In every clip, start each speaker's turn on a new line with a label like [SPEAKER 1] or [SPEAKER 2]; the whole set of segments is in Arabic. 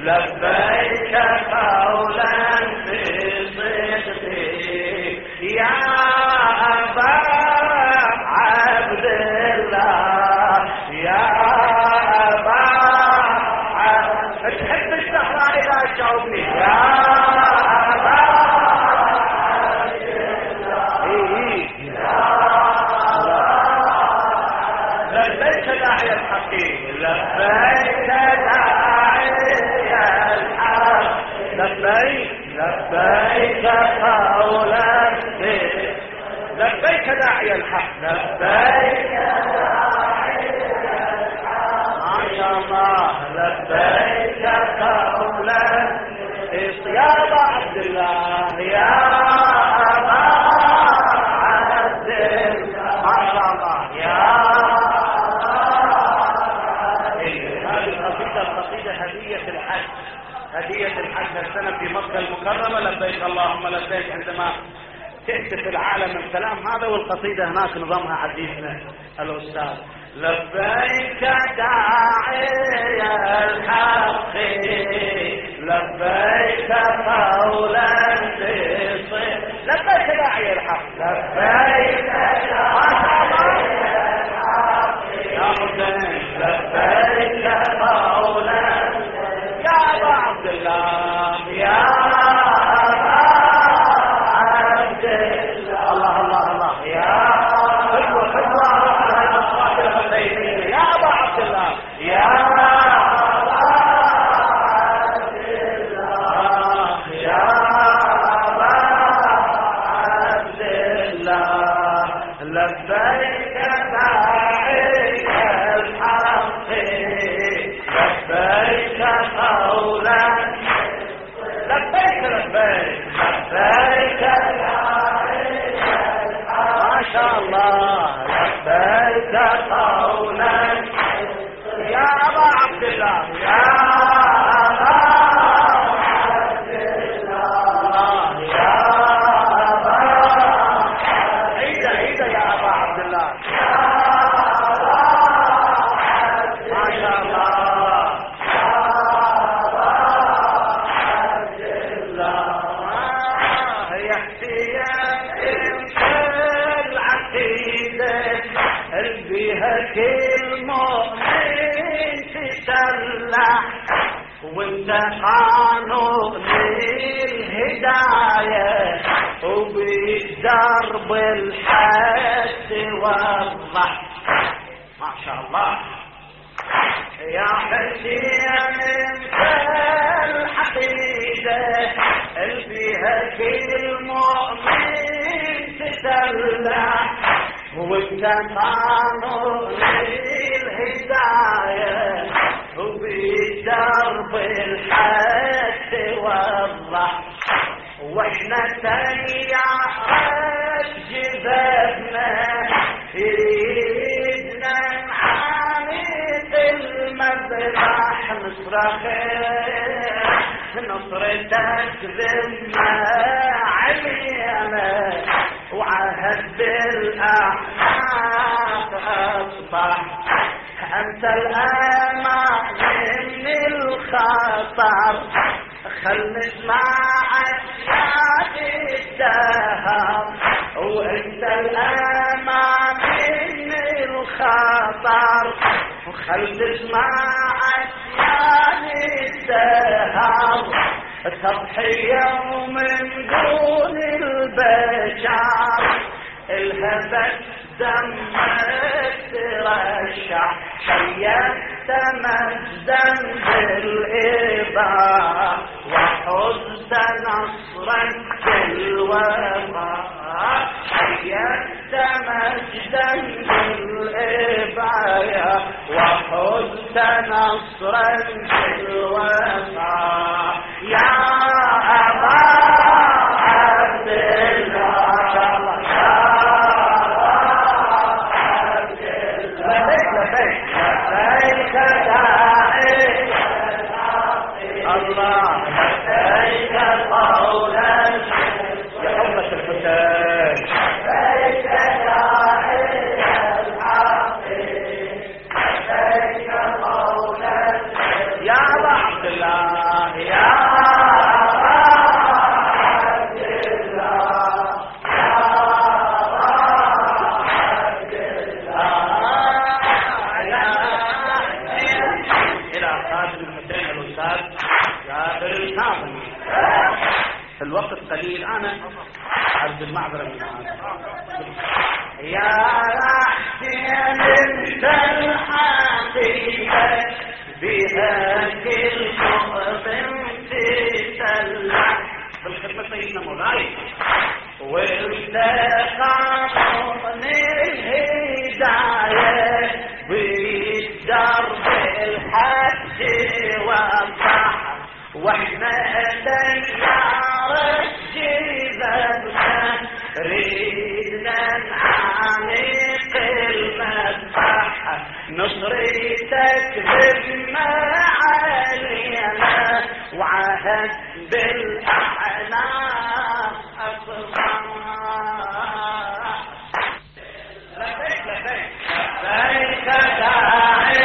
[SPEAKER 1] لبيك قولا بصدقي يا أبا عبد الله يا أبا تحب الزهراء إذا تجاوبني يا أبا عبد الله لبيك داعي الحقيق لبيك داعي الحق لبيك قولا لبيك داعي الحق لبيك داعي الحق ما شاء الله لبيك قولا يا أبا عبد الله يا أبا عبد الله ما شاء الله يا هذه القصيدة هدية الحج هدية الحج السنة في مكة المكرمة لبيك اللهم لبيك عندما تهتف العالم الكلام هذا والقصيدة هناك نظامها حديثنا الأستاذ لبيك داعي الحق لبيك قولا بصدق لبيك داعي الحق لبيك داعي الحق يا حسين لبيك قولا يا أبا عبد الله يا أبا عبد الله الله الله الله يا حلوة يا أبا عبد الله يا أبا عبد الله يا أبا عبد الله لبيك داعي الحق لبيك قولا لبيك ما شاء الله لبيك قولا يا أبا عبد الله يا أبا عبد الله يا أبا عيدة يا أبا عبد الله ما شاء الله كل مؤمن تسلح وانت قانون الهداية وبدرب الحد وضح ما شاء الله يا حسين انت الحقيقة اللي فيها كل مؤمن تسلح وانت قانون الهداية وبدرب الحد وضح واحنا سيارة جذبنا يريدنا نعانق المذبح نصرخ نصرتك ذمة علينا وعهد بالأعناق أصبح أنت الأمان من الخطر خل نسمع أسياد الدهر وأنت الأمان من الخطر خل نسمع أسياد الدهر تضحية من دون البشر الهبت دمك ترشح شيئت مجدا بالإضاء وحزت نصرا بالوفاء شيئت مجدا بالإضاء وحزت نصرا بالوفاء يا أبا عبد الله لبيك داعي الله لبيك قولا يا أمة الحسين لبيك داعي الحق لبيك قولا يا أبا عبد الله خادم الحسين الأستاذ جابر الكاظمي. الوقت قليل، أنا عرض المعذرة من هذا. يا حسين انت الحقيقة بها كل مؤمن تسلح بالخدمة سيدنا مولاي، وانت قانون الهداية بالدرب الحج والصح، واحنا تيار الجبابنا ريدنا نعانق المذبح، نصرتك ذمة علينا وعهد بالأعناق أصبح. لبيك لبيك لبيك داعي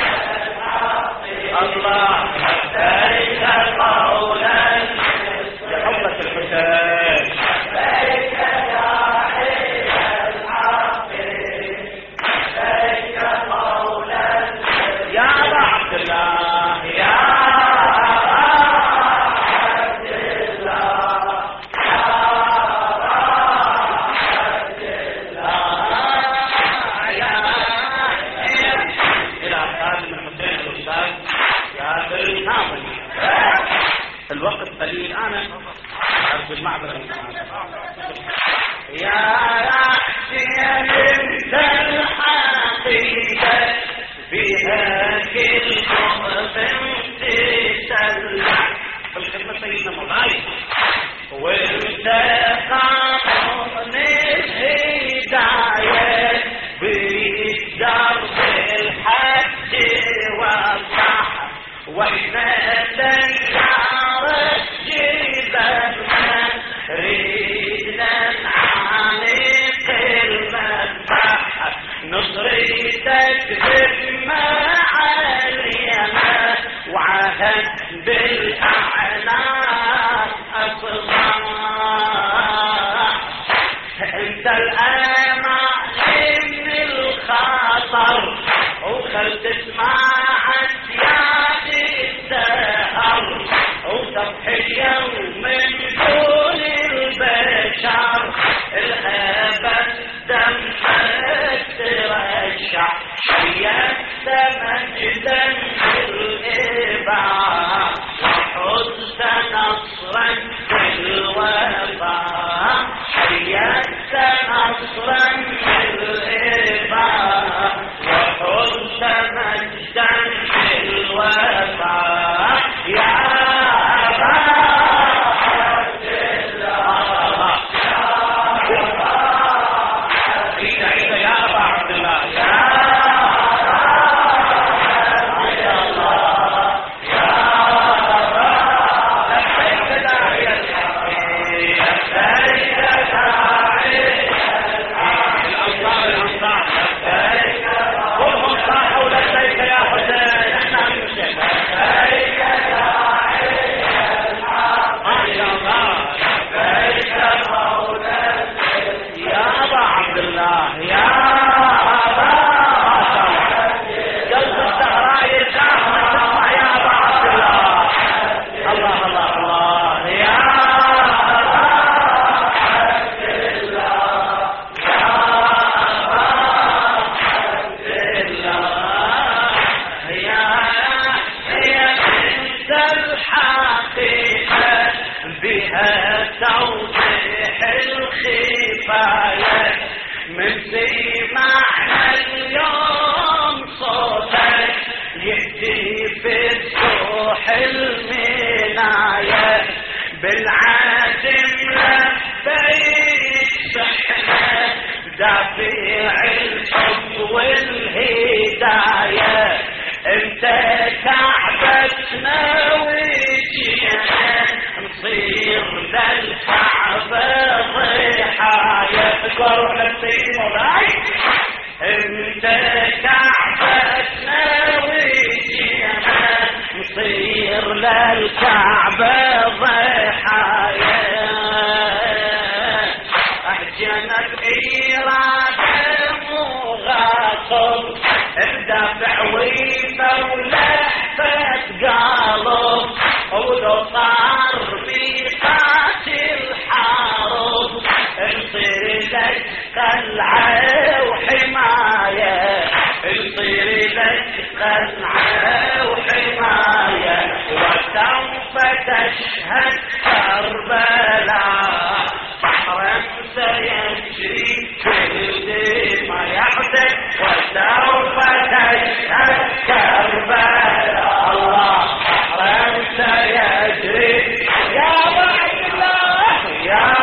[SPEAKER 1] الله، لبيك قولا بحبة الحسين، لبيك داعي الحق، لبيك قولا يا أبا عبد الله، يا الوقت قليل، أنا أرجو المعذرة من هذا. يا حسين انت الحقيقة بها كل مؤمن تسلح بالخدمة سيدنا مولاي، وانت قانون الهداية بالدرب الحج والصح، واحنا تيار الجبابنا ريدنا نعانق المذبح، نصرتك ذمة علينا وعهد بالأعناق أصبح. انت الأمان من الخطر وخل تسمع عسياد الدهر، وتضحية من دون البشر الهبة دمك ترشح، شيئت مجدا بالإباء وحزت نصرا بالوفاء، شيئت نصرا بالإباء وحزت مجدا بالوفاء. يا أبا عبد الله، عيد يا أبا عبد الله، يا من سمعنا اليوم صوتك يهدي في الصوح المناية، بالعزم لبيك سحنا دافع الحب والهداية، انت كعبتنا وجينا نصير للكعبة ضحايا. اذكروا للسيد مولاي، انت كعبتنا وجينا نصير للكعبة ضحايا، احجنت إرادة مغاصب الدافع ويفا ولحفة تشهد كربلاء بحرا سيجري كل ما يحدث وسوف تشهد كربلاء الله بحرا سيجري يا بعد الله يا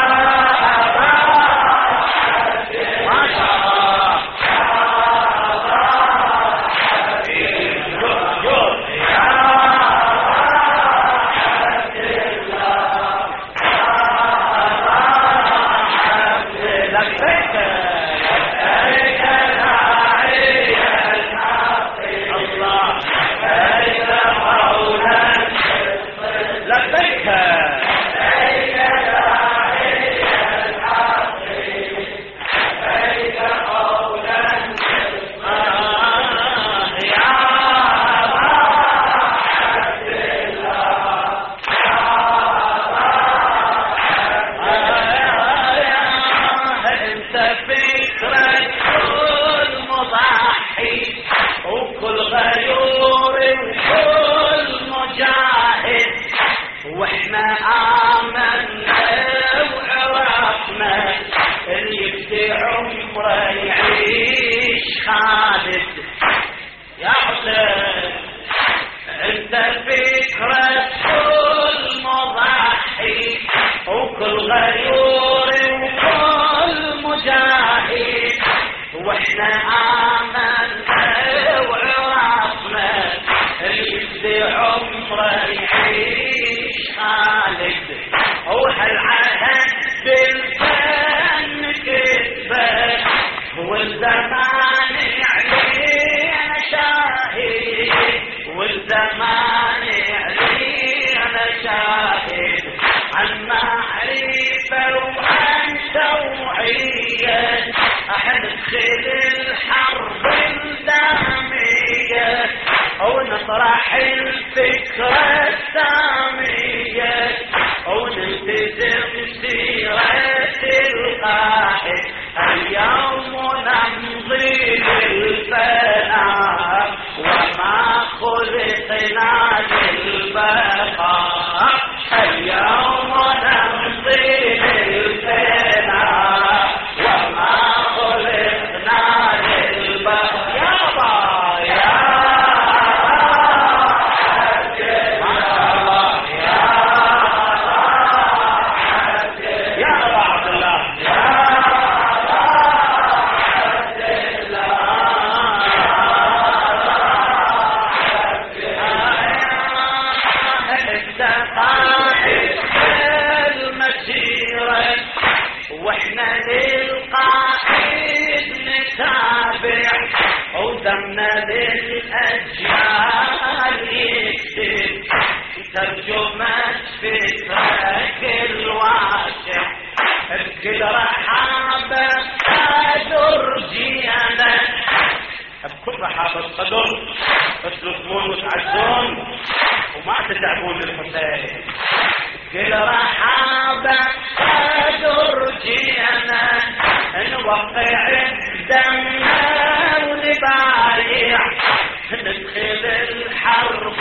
[SPEAKER 1] نطرح الفكرة السامية ونلتزم سيرة القائد اليوم نمضي للفناء وما خلقنا للبقاء اليوم نمضي للفناء وما خلقنا للبقاء ودمنا للأجيال يكتب ترجمة فكرك الواسع بكل رحابة قدر جيانا بكل رحابة قدر تطلبون وتعزون وما تتعبون للحسين بكل رحابة قدر جيانا نوقع الدم ونبايع ندخل الحرب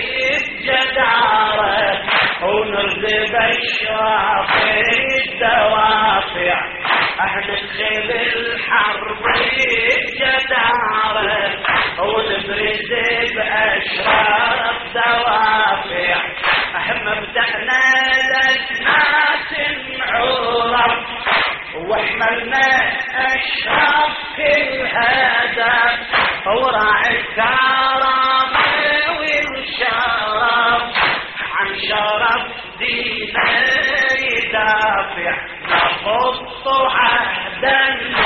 [SPEAKER 1] بجدارة ونرضي بأشراف الدوافع ندخل الحرب بجدارة ونبرز بأشراف دوافع مبدأنا للناس معورة واحملنا اشرف كل هدف وراعي الكرامة والشرف عن شرف دينا يدافع نخط عهدا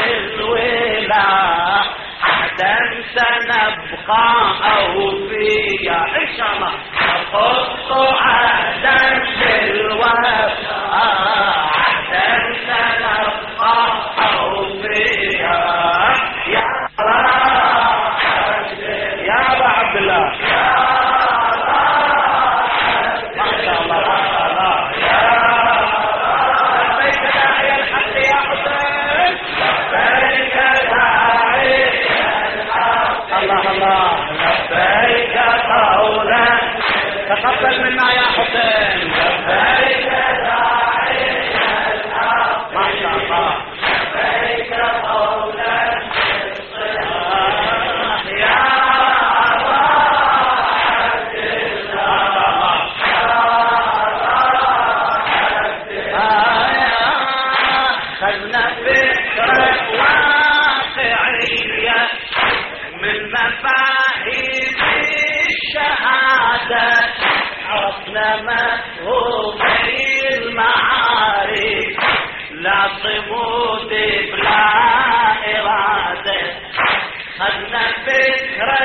[SPEAKER 1] للولاء عهدا سنبقى أوفياء إن شاء الله نخط عهدا للولاء عهدا سنبقى أوفياء يا أبا عبد الله ما شاء الله ما شاء الله يا لبيك داعي الحق يا حسين لبيك داعي الحق الله الله لبيك قولا تقبل منا يا حسين. لبيك داعينا الحق ما شاء الله. لبيك قولا بالصلاة يا خذنا فكرة واقعية من مفاهيم الشهادة، عرفنا مفهومي المعارك، لا صمود بلا إرادة. خذنا فكرة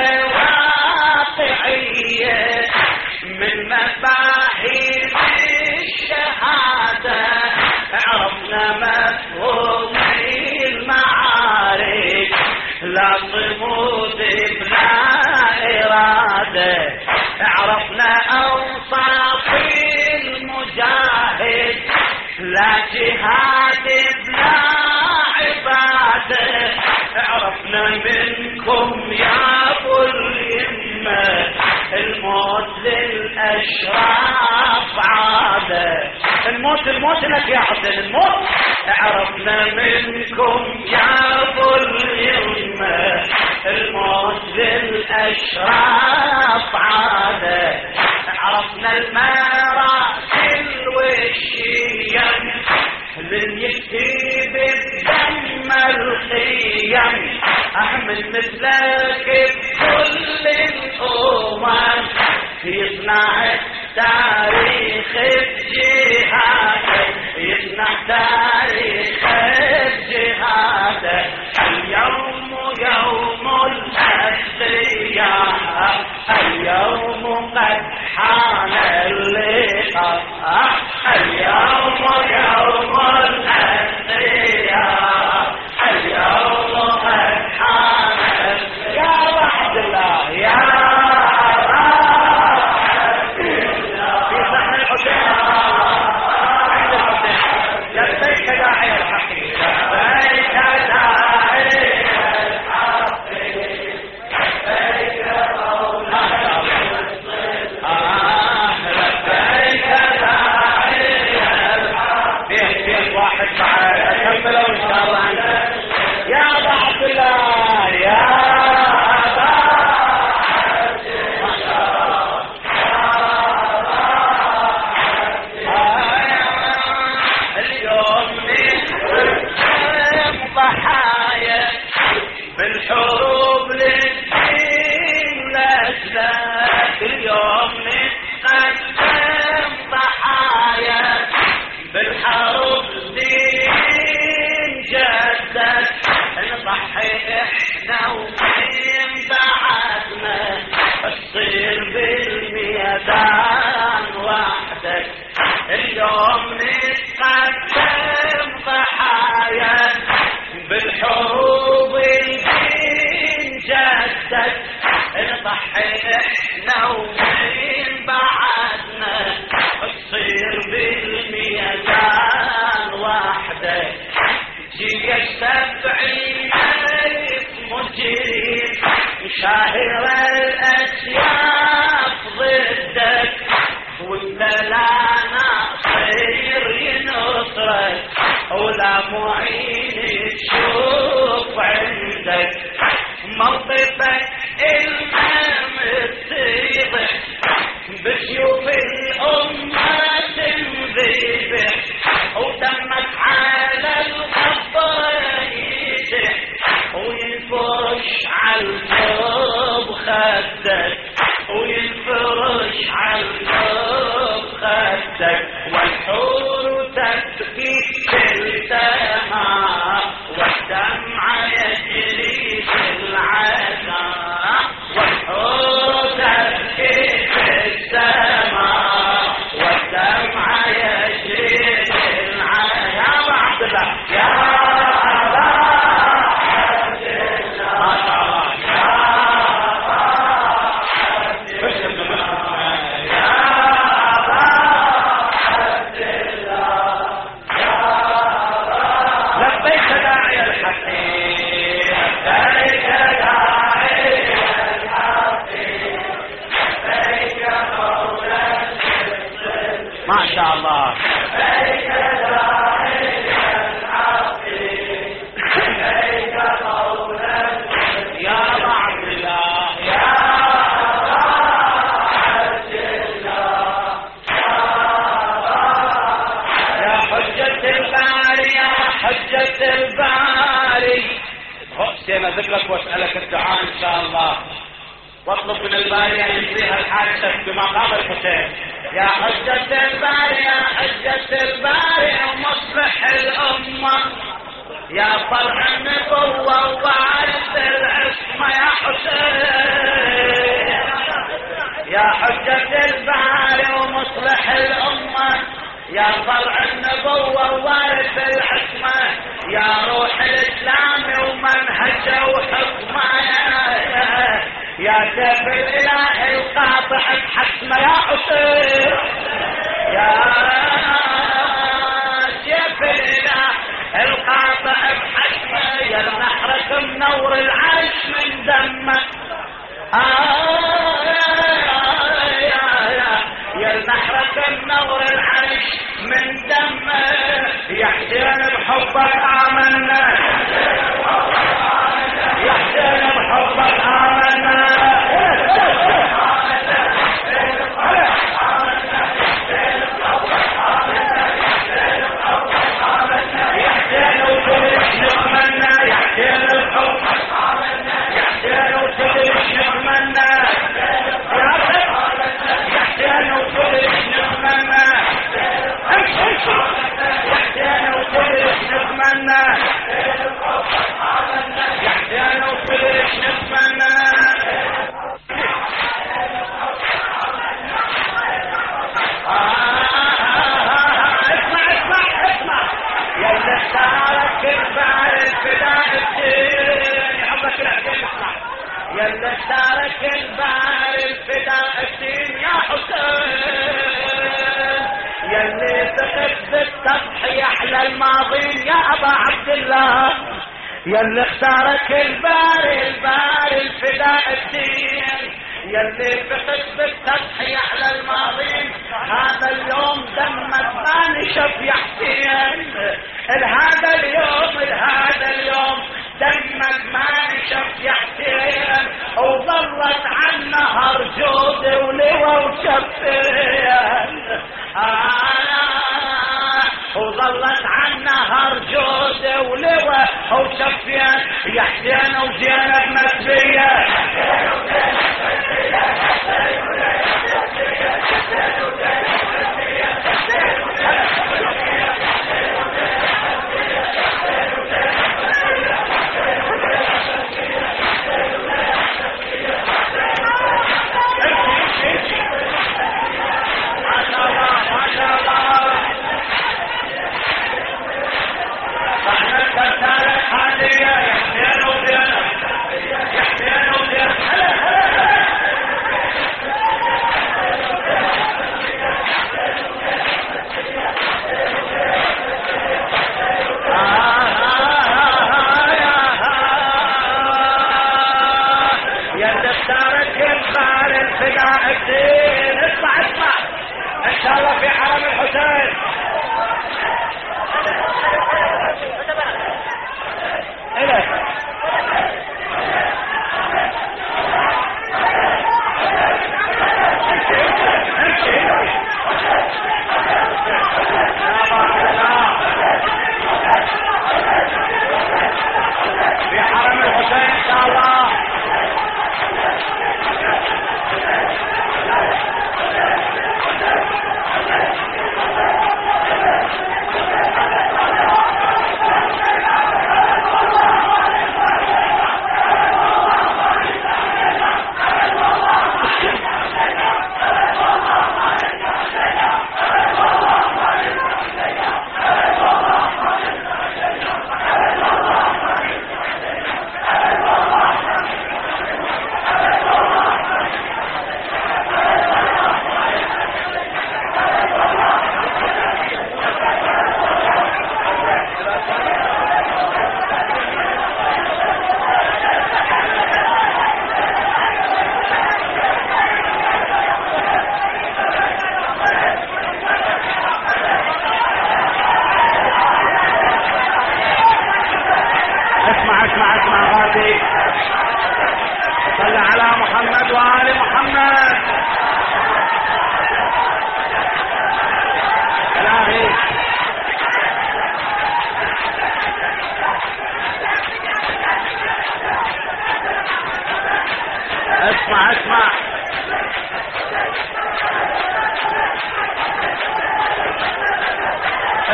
[SPEAKER 1] واقعية من مفاهيم الشهادة، عرفنا مفهوم المعارك، لا صمود بلا إرادة. عرفنا أوصاف المجاهد، لا جهاد بلا عبادة. عرفنا منكم يا أبو اليمة الموت للأشراف عادة. الموت لك يا حسين الموت. عرفنا منكم يا أبو اليمة الموت للأشراف عادة. عرفنا المراسل والشيم من يكتب الدم الخيم، أحمد مثلك بكل الأمم يصنع تاريخ الجهاد، يصنع تاريخ الجهاد. اليوم يوم الأسرياء، اليوم قد حان اللقاء، اليوم يوم الأسرياء، اليوم قد حان. يا وحد الله يا لبيك داعي الحق. لبيك داعي الحق. لبيك قولا لبيك داعي الحق. فيه واحد بعد اكمله ان شاء الله. يا ابا عبد الله يا بالحروب للدين لأسلاك. اليوم نتقدم ضحايا بالحروب دين جدد. نضحي احنا ومن بعدنا تصير بالميدان وحدك. اليوم نتقدم ضحايا بالحروب الدين جدد. نضحي احنا ومن بعدنا تصير بالميدان وحدك. جيش 70,000 مجرم شاهر الأسياف ضدك، وانت لا ناصر ينصرك ولا معين تشوف عندك. موقفك المام تصيبك بسيوف الأمة تنذبح، ودمك على القبر يسح وينفرش على القلب خدك، وينفرش على القلب خدك. والحور تبكي بالسماء والدمع يجري في العزاء. والحور تبكي بالسماء والدمع يجري في العزاء. يا عبد الله يا ما شاء الله.
[SPEAKER 2] لبيك داعي الحق لبيك قولا
[SPEAKER 1] يا عبد الله
[SPEAKER 2] يا عبد الله
[SPEAKER 1] يا حجة الباري يا حجة الباري. حسين اذكرك واسألك الدعاء ان شاء الله، واطلب من الباري ان يجزيها الحادثة بمقام الحسين. يا حجة الباري يا حجة الباري ومصلح الأمة، يا فرع النبوة ووارث العصمة يا حسين. يا حجة الباري ومصلح الأمة، يا فرع النبوة ووارث العصمة، يا روح الإسلام ومنهجه وحكمه، يا سيف الإله القاطع بحسمه يا حسين. يا سيف الإله القاطع بحسمه، يا نحرك منور العرش من دمه، يا نحرك منور العرش من دمه، يا حسين بحبك آمنا، يا حسين بحبك آمنا، يا حسين وكلش نتمنى، يا حسين الحب، يا حسين وكلش نتمنى، يا حسين وكلش نتمنى، يا حسين وكلش نتمنى، يا حسين وكلش نتمنى. اسمع يا اللي اختارك البار الفداء الدين، حبك الحسين اسمع، يا اللي اختارك البار الفداء الدين يا حسين، يا اللي تخف بالتضحية احلى الماضين يا ابا عبد الله، يا اللي اختارك البار الفداء الدين، يا اللي تخف بالتضحية احلى الماضين، هذا اليوم دمك ما نشف يا حسين، هذا اليوم دمك ما نشف يا حسين، وظلت عن نهر جود ولوى وشفين، وظلت عن نهر جود ولوى وشفين، يا حسين وزينب مسبية،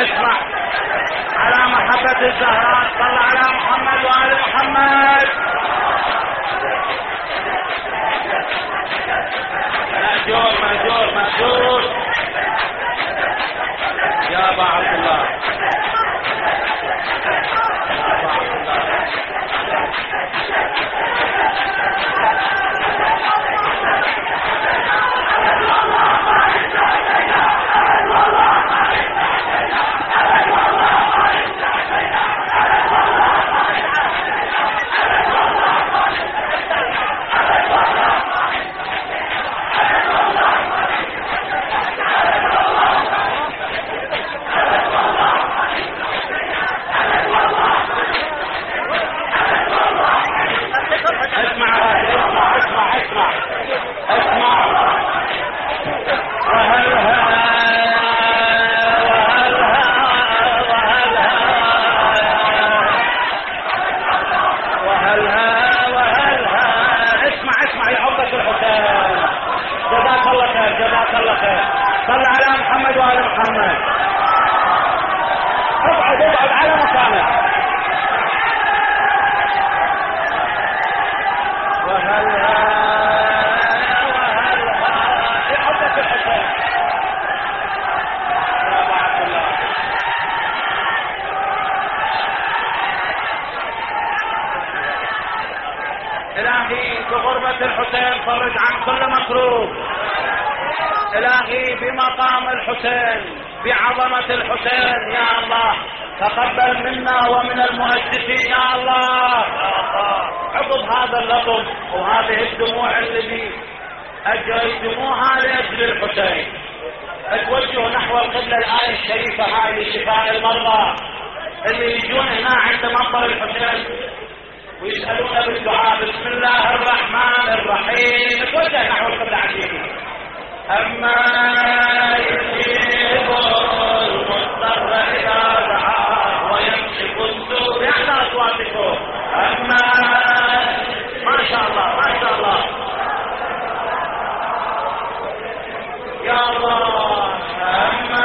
[SPEAKER 1] اسمع على محبة الزهراء صل على محمد وآل محمد. مأجور مأجور مأجور يا أبا عبد الله. صل على محمد وآل محمد. اقعد اقعد على مكانك. وهلا يحبك الحسين يا ابو عبد الله. الهي بغربة الحسين فرج عن كل مكروه. إلهي بمقام الحسين بعظمة الحسين يا الله تقبل منا ومن المؤسسين يا الله. عقب هذا اللطف وهذه الدموع اللي أجريتموها لأجل الحسين اتوجهوا نحو القبلة. الآية الشريفة هاي لشفاء المرضى اللي يجون هنا عند منبر الحسين ويسألون بالدعاء بسم الله الرحمن الرحيم. اتوجه نحو القبلة عزيزي. أما يجيب المضطر إذا دعاه ويكشف السوء يعني أصواتكم. أما ما شاء الله ما شاء الله يا الله. أما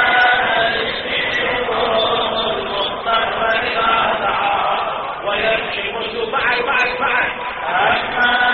[SPEAKER 1] يجيب المضطر إذا دعاه ويكشف السوء. بعد أما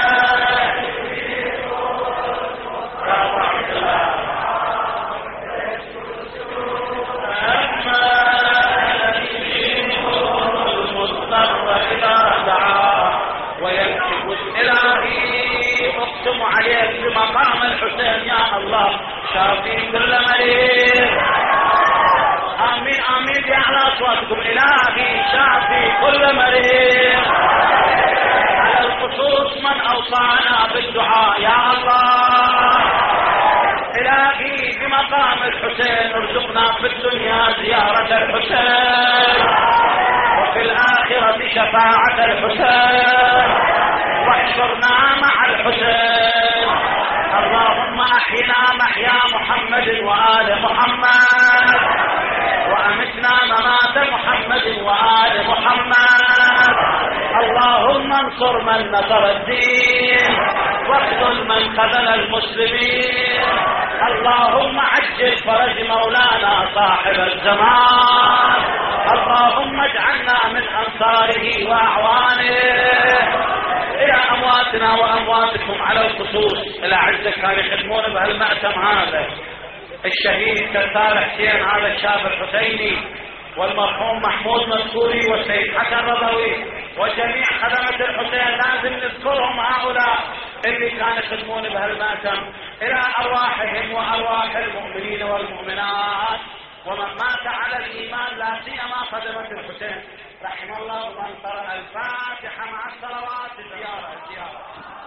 [SPEAKER 1] اقسم عليك بمقام الحسين يا الله شافي كل مريض. امين امين باعلى اصواتكم. الهي شافي كل مريض على الخصوص من اوصانا بالدعاء يا الله. الهي بمقام الحسين ارزقنا في الدنيا زيارة الحسين وفي الآخرة شفاعة الحسين واحشرنا مع الحسين. اللهم احينا محيا محمد وآل محمد وامتنا ممات محمد وآل محمد. اللهم انصر من نصر الدين واخذل من خذل المسلمين. اللهم عجل فرج مولانا صاحب الزمان. اللهم اجعلنا من انصاره واعوانه. الى امواتنا وامواتكم على الخصوص الى عزة كانوا يخدمون بهالمأتم هذا الشهيد كالثار حسين هذا الشاب الحسيني والمرحوم محمود منصوري والسيد حسن رضوي وجميع خدمة الحسين. لازم نذكرهم هؤلاء اللي كانوا يخدمون بهالمأتم الى ارواحهم وارواح المؤمنين والمؤمنات ومن مات على الايمان لا سيما خدمة الحسين رحم الله من قرأ الفاتحة مع الصلوات. زيارة